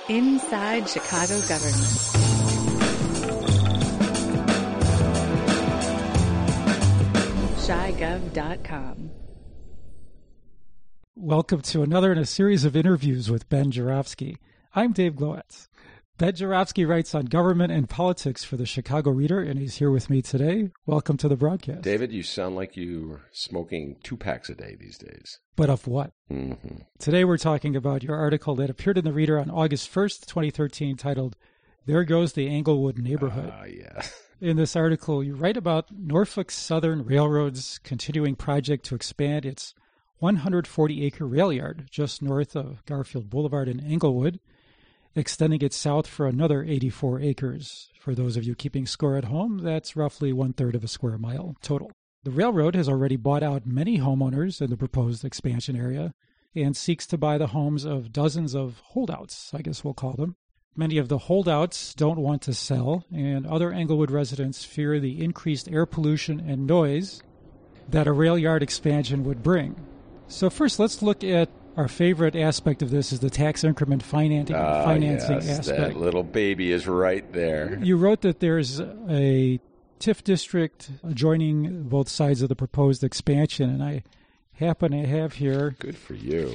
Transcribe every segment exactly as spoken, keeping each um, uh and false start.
Inside Chicago Government. Chi Gov dot com. Welcome to another in a series of interviews with Ben Joravsky. I'm Dave Glowacz. Ben Joravsky writes on government and politics for the Chicago Reader, and he's here with me today. Welcome to the broadcast. David, you sound like you're smoking two packs a day these days. But of what? Mm-hmm. Today we're talking about your article that appeared in the Reader on August first, twenty thirteen, titled, There Goes the Englewood Neighborhood. Ah, uh, yeah. In this article, you write about Norfolk Southern Railroad's continuing project to expand its one hundred forty acre rail yard just north of Garfield Boulevard in Englewood, extending it south for another eighty-four acres. For those of you keeping score at home, that's roughly one-third of a square mile total. The railroad has already bought out many homeowners in the proposed expansion area and seeks to buy the homes of dozens of holdouts, I guess we'll call them. Many of the holdouts don't want to sell, and other Englewood residents fear the increased air pollution and noise that a rail yard expansion would bring. So first, let's look at our favorite aspect of this is the tax increment financing, uh, financing yes, aspect. That little baby is right there. You wrote that there's a TIF district adjoining both sides of the proposed expansion, and I happen to have here Good for you.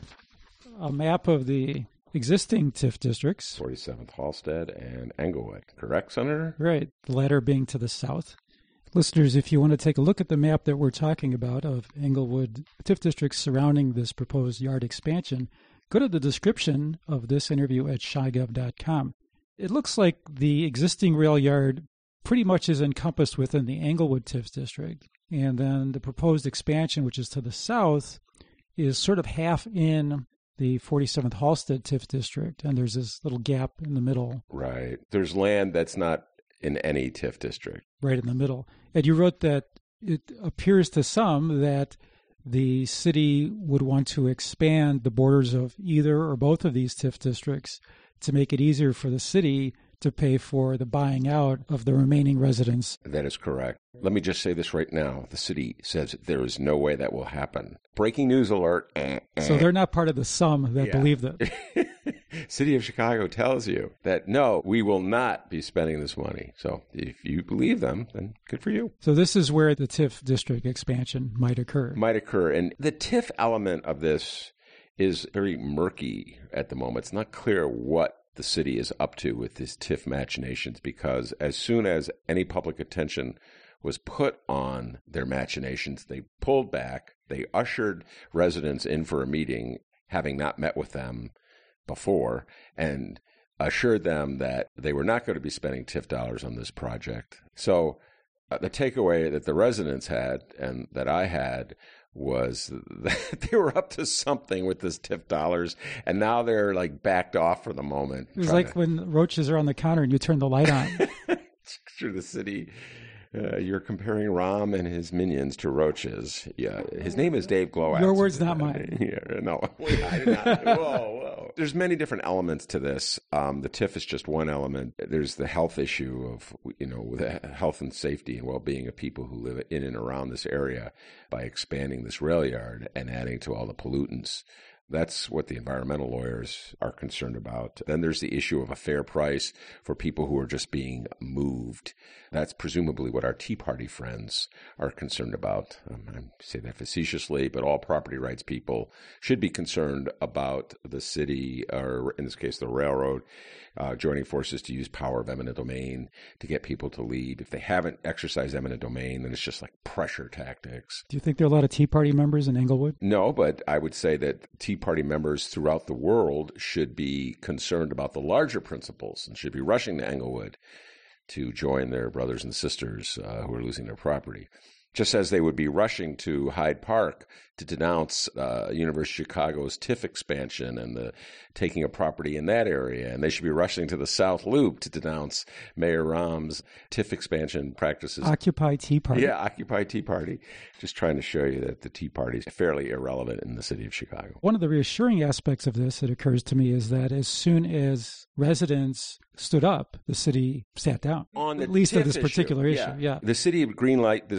a map of the existing TIF districts. forty-seventh Halsted and Englewood, correct, Senator? Right, the latter being to the south. Listeners, if you want to take a look at the map that we're talking about of Englewood TIF districts surrounding this proposed yard expansion, go to the description of this interview at Chi Gov dot com. It looks like the existing rail yard pretty much is encompassed within the Englewood TIF district, and then the proposed expansion, which is to the south, is sort of half in the forty-seventh Halsted TIF district, and there's this little gap in the middle. Right. There's land that's not in any TIF district. Right in the middle. And you wrote that it appears to some that the city would want to expand the borders of either or both of these TIF districts to make it easier for the city to pay for the buying out of the remaining residents. That is correct. Let me just say this right now. The city says there is no way that will happen. Breaking news alert. So they're not part of the some that Yeah. believe that. City of Chicago tells you that, no, we will not be spending this money. So if you believe them, then good for you. So this is where the TIF district expansion might occur. Might occur. And the TIF element of this is very murky at the moment. It's not clear what the city is up to with these TIF machinations, because as soon as any public attention was put on their machinations, they pulled back. They ushered residents in for a meeting, having not met with them before, and assured them that they were not going to be spending TIF dollars on this project. So uh, the takeaway that the residents had and that I had was that they were up to something with this TIF dollars, and now they're like backed off for the moment. It was like to... when roaches are on the counter and you turn the light on. Sure, the city... Uh, you're comparing Ram and his minions to roaches. Yeah, his name is Dave Glowacz. Your words, not mine. Yeah, no, I did not. Whoa, whoa. There's many different elements to this. Um, the TIF is just one element. There's the health issue of, you know, the health and safety and well-being of people who live in and around this area by expanding this rail yard and adding to all the pollutants. That's what the environmental lawyers are concerned about. Then there's the issue of a fair price for people who are just being moved. That's presumably what our Tea Party friends are concerned about. Um, I say that facetiously, but all property rights people should be concerned about the city, or in this case, the railroad, uh, joining forces to use power of eminent domain to get people to leave. If they haven't exercised eminent domain, then it's just like pressure tactics. Do you think there are a lot of Tea Party members in Englewood? No, but I would say that Tea Party members throughout the world should be concerned about the larger principles and should be rushing to Englewood to join their brothers and sisters uh, who are losing their property. Just as they would be rushing to Hyde Park to denounce uh, University of Chicago's TIF expansion and the taking of property in that area. And they should be rushing to the South Loop to denounce Mayor Rahm's TIF expansion practices. Occupy Tea Party. Yeah, Occupy Tea Party. Just trying to show you that the Tea Party is fairly irrelevant in the city of Chicago. One of the reassuring aspects of this, it occurs to me, is that as soon as residents stood up, the city sat down. On the At least TIF on this particular issue, yeah. yeah. The city would greenlight this project.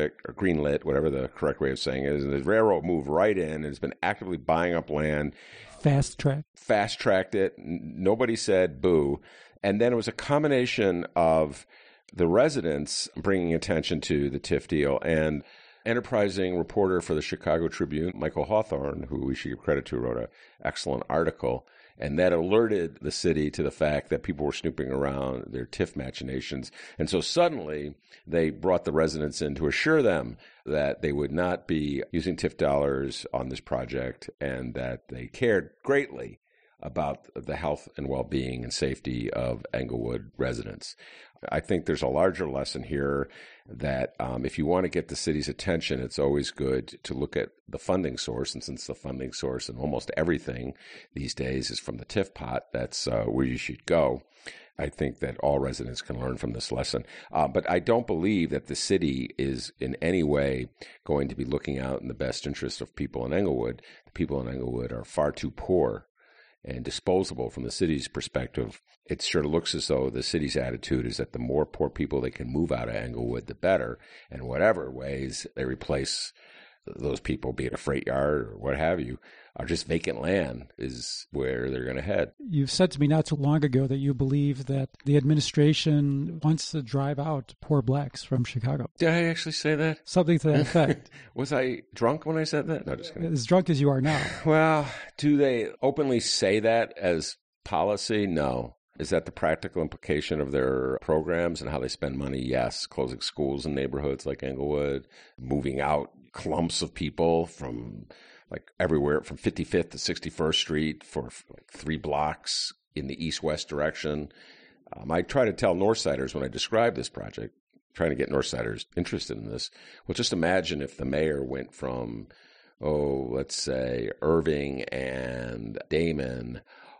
project, or greenlit, whatever the correct way of saying it is. And the railroad moved right in and has been actively buying up land. Fast track. Fast tracked it. Nobody said boo. And then it was a combination of the residents bringing attention to the T I F deal and enterprising reporter for the Chicago Tribune, Michael Hawthorne, who we should give credit to, wrote an excellent article. And that alerted the city to the fact that people were snooping around their T I F machinations. And so suddenly they brought the residents in to assure them that they would not be using T I F dollars on this project and that they cared greatly about the health and well-being and safety of Englewood residents. I think there's a larger lesson here that um, if you want to get the city's attention, it's always good to look at the funding source. And since the funding source in almost everything these days is from the T I F pot, that's uh, where you should go. I think that all residents can learn from this lesson. Uh, but I don't believe that the city is in any way going to be looking out in the best interest of people in Englewood. The people in Englewood are far too poor and disposable from the city's perspective. It sure looks as though the city's attitude is that the more poor people they can move out of Englewood, the better. And whatever ways they replace those people, be it a freight yard or what have you, or just vacant land, is where they're going to head. You've said to me not too long ago that you believe that the administration wants to drive out poor blacks from Chicago. Did I actually say that? Something to that effect. Was I drunk when I said that? No, just kidding. As drunk as you are now. Well, do they openly say that as policy? No. Is that the practical implication of their programs and how they spend money? Yes. Closing schools in neighborhoods like Englewood, moving out clumps of people from like everywhere from fifty-fifth to sixty-first Street for like three blocks in the east-west direction. Um, I try to tell Northsiders when I describe this project, trying to get Northsiders interested in this. Well, just imagine if the mayor went from, oh, let's say Irving and Damon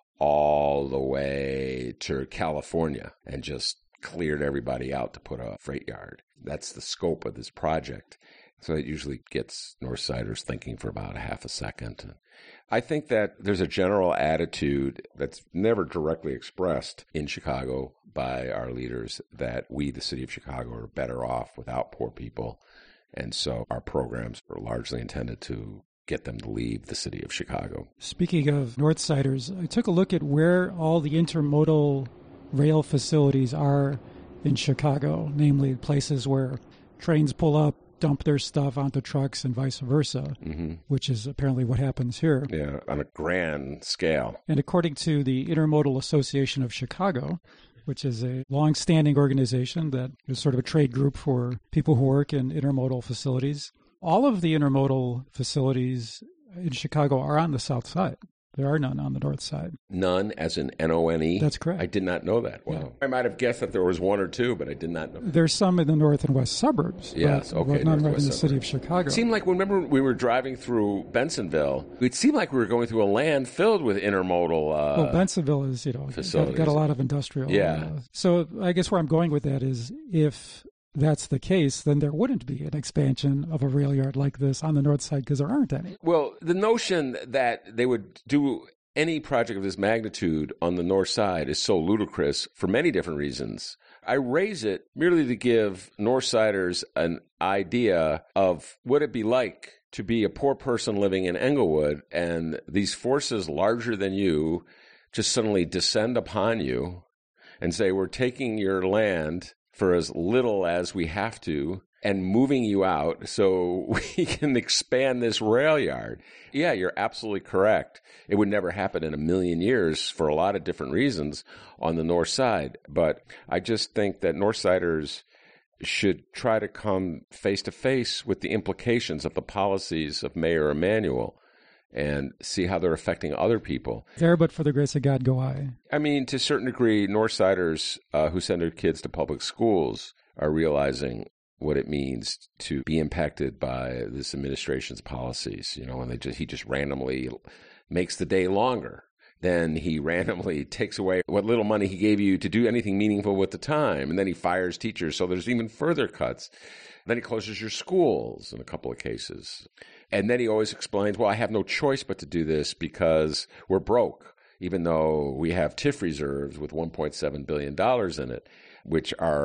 all the way to California and just cleared everybody out to put a freight yard. That's the scope of this project. So it usually gets Northsiders thinking for about a half a second. I think that there's a general attitude that's never directly expressed in Chicago by our leaders that we, the city of Chicago, are better off without poor people. And so our programs are largely intended to get them to leave the city of Chicago. Speaking of Northsiders, I took a look at where all the intermodal rail facilities are in Chicago, namely places where trains pull up, dump their stuff onto trucks and vice versa, mm-hmm. which is apparently what happens here. Yeah, on a grand scale. And according to the Intermodal Association of Chicago, which is a long-standing organization that is sort of a trade group for people who work in intermodal facilities, all of the intermodal facilities in Chicago are on the south side. There are none on the north side. None, as in N O N E? That's correct. I did not know that. Wow. Yeah. I might have guessed that there was one or two, but I did not know. There's some in the north and west suburbs. Yes, but, okay. But none right in the city of Chicago. It seemed like, remember we were driving through Bensonville, it seemed like we were going through a land filled with intermodal uh, Well, Bensonville is, you know, facilities. Got, got a lot of industrial. Yeah. Uh, so I guess where I'm going with that is if that's the case, then there wouldn't be an expansion of a rail yard like this on the north side because there aren't any. Well, the notion that they would do any project of this magnitude on the north side is so ludicrous for many different reasons. I raise it merely to give Northsiders an idea of what it'd be like to be a poor person living in Englewood and these forces larger than you just suddenly descend upon you and say, we're taking your land for as little as we have to and moving you out so we can expand this rail yard. Yeah, you're absolutely correct. It would never happen in a million years for a lot of different reasons on the north side. But I just think that Northsiders should try to come face to face with the implications of the policies of Mayor Emanuel and see how they're affecting other people. There, but for the grace of God, go I. I mean, to a certain degree, Northsiders uh, who send their kids to public schools are realizing what it means to be impacted by this administration's policies. You know, when they just he just randomly makes the day longer. Then he randomly takes away what little money he gave you to do anything meaningful with the time. And then he fires teachers. So there's even further cuts. Then he closes your schools in a couple of cases. And then he always explains, well, I have no choice but to do this because we're broke, even though we have T I F reserves with one point seven billion dollars in it, which are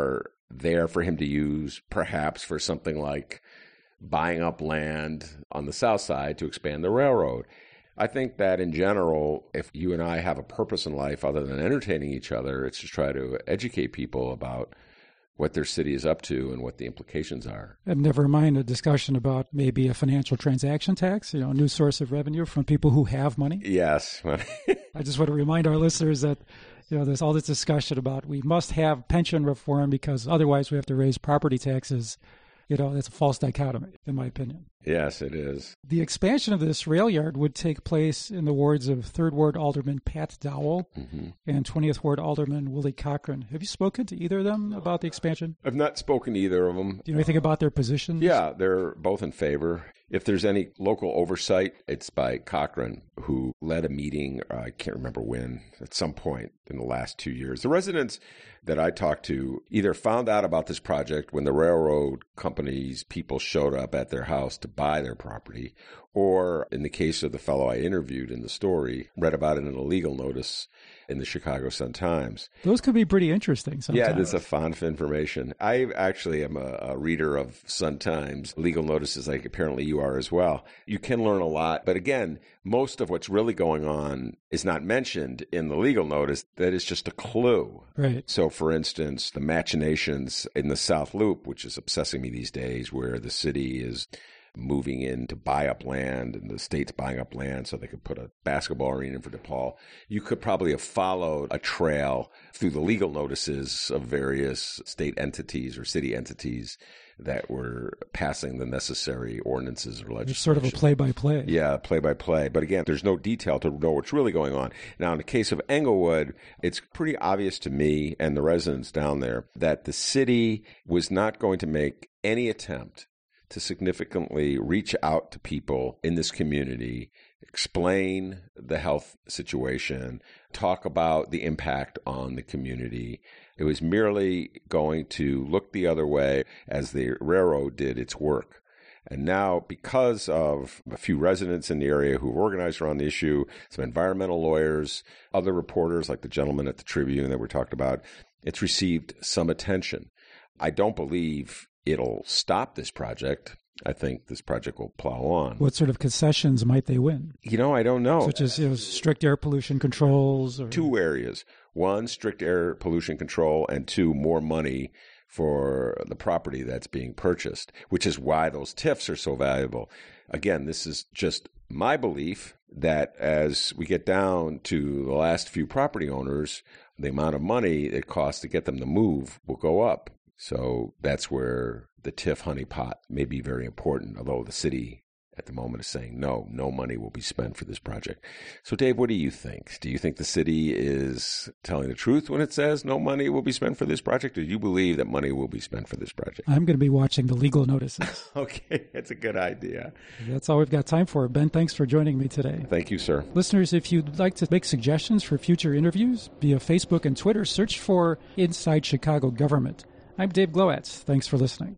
there for him to use, perhaps for something like buying up land on the south side to expand the railroad. I think that in general, if you and I have a purpose in life other than entertaining each other, it's to try to educate people about what their city is up to and what the implications are. And never mind a discussion about maybe a financial transaction tax, you know, a new source of revenue from people who have money. Yes. I just want to remind our listeners that, you know, there's all this discussion about we must have pension reform because otherwise we have to raise property taxes. You know, that's a false dichotomy, in my opinion. Yes, it is. The expansion of this rail yard would take place in the wards of third Ward Alderman Pat Dowell mm-hmm. and twentieth Ward Alderman Willie Cochran. Have you spoken to either of them about the expansion? I've not spoken to either of them. Do you know anything about their positions? Yeah, they're both in favor. If there's any local oversight, it's by Cochran, who led a meeting, uh, I can't remember when, at some point in the last two years. The residents that I talked to either found out about this project when the railroad company's people showed up at their house to buy their property, or in the case of the fellow I interviewed in the story, read about it in a legal notice in the Chicago Sun-Times. Those could be pretty interesting sometimes. Yeah, there's a font of information. I actually am a, a reader of Sun-Times legal notices, like apparently you are as well. You can learn a lot, but again, most of what's really going on is not mentioned in the legal notice. That is just a clue. Right. So, for instance, the machinations in the South Loop, which is obsessing me these days, where the city is moving in to buy up land and the state's buying up land so they could put a basketball arena in for DePaul. You could probably have followed a trail through the legal notices of various state entities or city entities that were passing the necessary ordinances or legislation. It's sort of a play-by-play. Yeah, play-by-play. But again, there's no detail to know what's really going on. Now, in the case of Englewood, it's pretty obvious to me and the residents down there that the city was not going to make any attempt to significantly reach out to people in this community, explain the health situation, talk about the impact on the community. It was merely going to look the other way as the railroad did its work. And now, because of a few residents in the area who've organized around the issue, some environmental lawyers, other reporters like the gentleman at the Tribune that we talked about, it's received some attention. I don't believe it'll stop this project. I think this project will plow on. What sort of concessions might they win? You know, I don't know. Such as, you know, strict air pollution controls? Or... Two areas. One, strict air pollution control, and two, more money for the property that's being purchased, which is why those T I Fs are so valuable. Again, this is just my belief that as we get down to the last few property owners, the amount of money it costs to get them to move will go up. So that's where the T I F honeypot may be very important, although the city at the moment is saying no, no money will be spent for this project. So, Dave, what do you think? Do you think the city is telling the truth when it says no money will be spent for this project, or do you believe that money will be spent for this project? I'm going to be watching the legal notices. Okay, that's a good idea. That's all we've got time for. Ben, thanks for joining me today. Thank you, sir. Listeners, if you'd like to make suggestions for future interviews via Facebook and Twitter, search for Inside Chicago Government. I'm Dave Glowacz. Thanks for listening.